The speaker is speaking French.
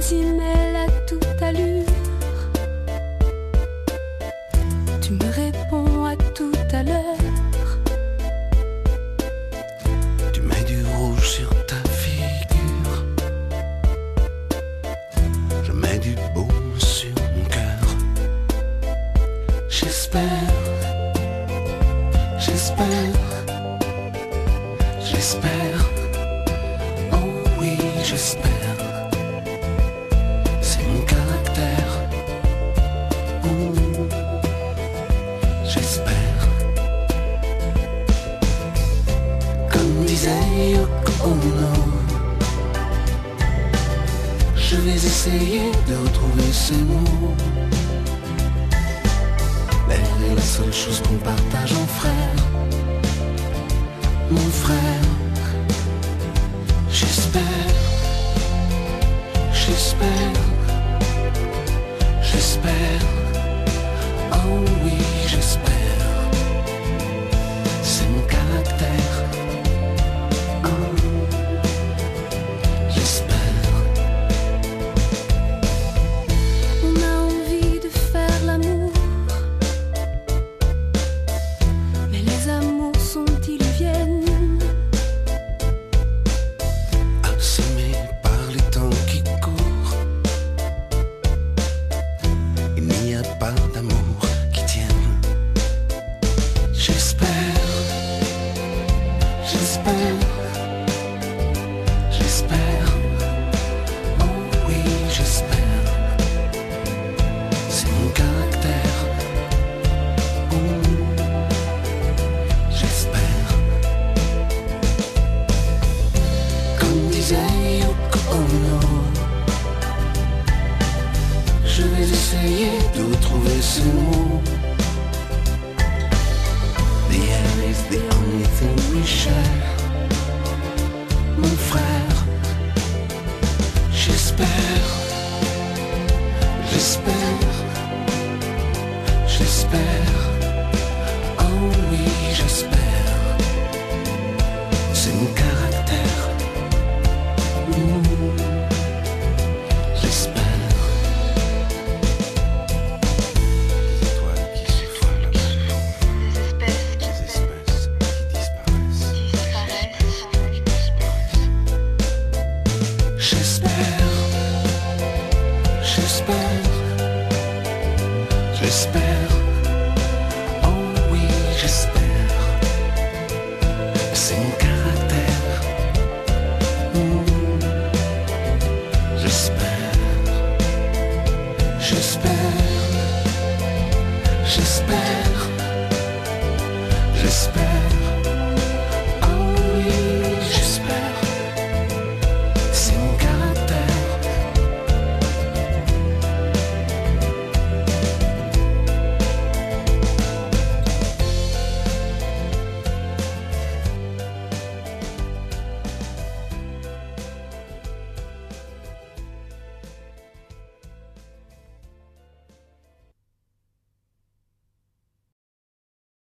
facile, elle a toute allure. Tu me réponds à tout à l'heure. Tu mets du rouge sur ta figure. Je mets du baume sur mon cœur. J'espère, j'espère, j'espère. Oh oui, j'espère. C'est mon caractère. J'espère. Comme disait Yoko Ono, je vais essayer de retrouver ces mots. L'air est la seule chose qu'on partage en frère. Mon frère. J'espère, j'espère, j'espère. Oh oui, j'espère. C'est mon caractère. Oh, j'espère. On a envie de faire l'amour, mais les amours sont-ils viennent? Abîmé par les temps qui courent, il n'y a pas d'amour qui tienne. J'espère, j'espère, j'espère. Oh oui, j'espère. C'est mon caractère. J'espère. Comme disait Yoko Ono, je vais essayer de retrouver ces mots. The air is the only thing we share. Mon frère, j'espère, j'espère, j'espère. Oh oui, j'espère. C'est mon caractère. J'espère. Toi qui souffres là-dessus. Des espèces Des espèces qui disparaissent. J'espère. J'espère. J'espère. Oh oui, j'espère. C'est mon caractère. J'espère. J'espère.